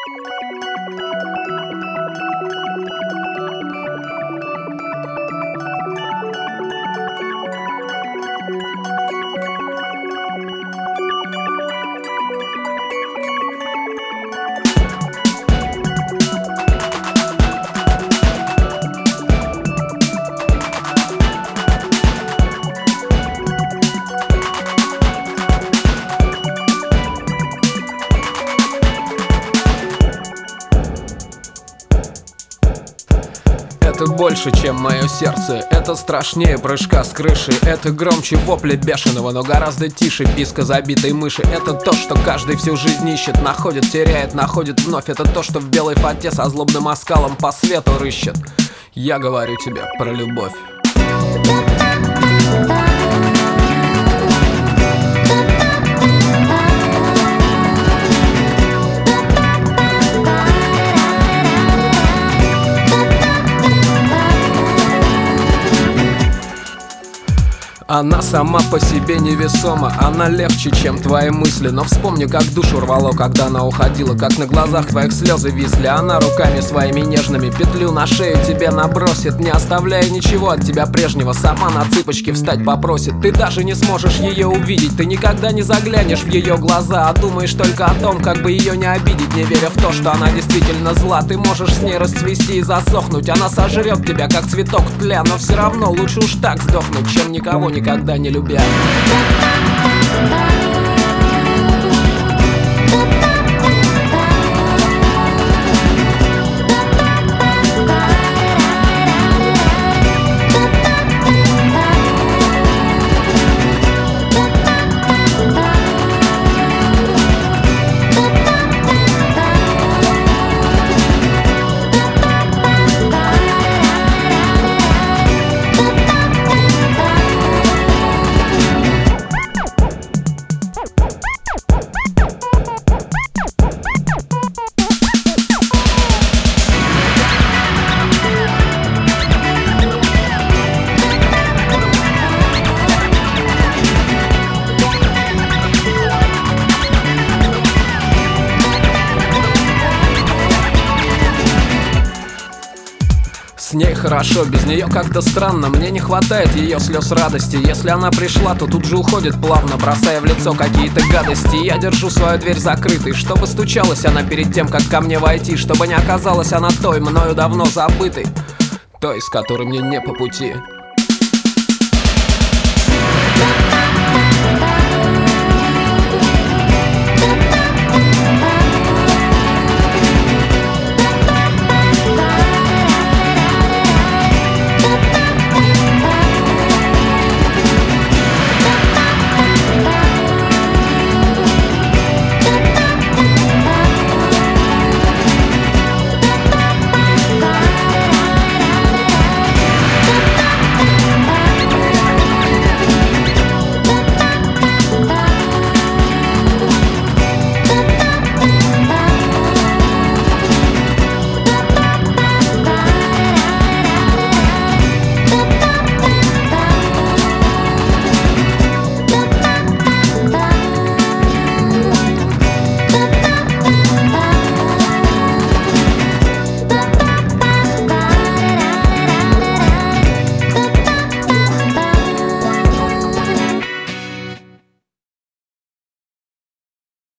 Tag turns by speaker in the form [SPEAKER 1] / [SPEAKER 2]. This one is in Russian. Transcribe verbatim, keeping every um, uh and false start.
[SPEAKER 1] Это больше, чем мое сердце, это страшнее прыжка с крыши. Это громче вопля бешеного, но гораздо тише писка забитой мыши. Это то, что каждый всю жизнь ищет, находит, теряет, находит вновь. Это то, что в белой фате со злобным оскалом по свету рыщет. Я говорю тебе про любовь. Она сама по себе невесома, она легче, чем твои мысли. Но вспомни, как душу рвало, когда она уходила, как на глазах твоих слезы висли. Она руками своими нежными петлю на шею тебе набросит, не оставляя ничего от тебя прежнего. Сама на цыпочки встать попросит. Ты даже не сможешь ее увидеть, ты никогда не заглянешь в ее глаза, а думаешь только о том, как бы ее не обидеть, не веря в то, что она действительно зла. Ты можешь с ней расцвести и засохнуть, она сожрет тебя, как цветок тля. Но все равно лучше уж так сдохнуть, чем никого не никогда не любя. С ней хорошо, без нее как-то странно. Мне не хватает ее слез радости. Если она пришла, то тут же уходит плавно, бросая в лицо какие-то гадости. Я держу свою дверь закрытой, чтобы стучалась она перед тем, как ко мне войти, чтобы не оказалась она той, мною давно забытой, той, с которой мне не по пути.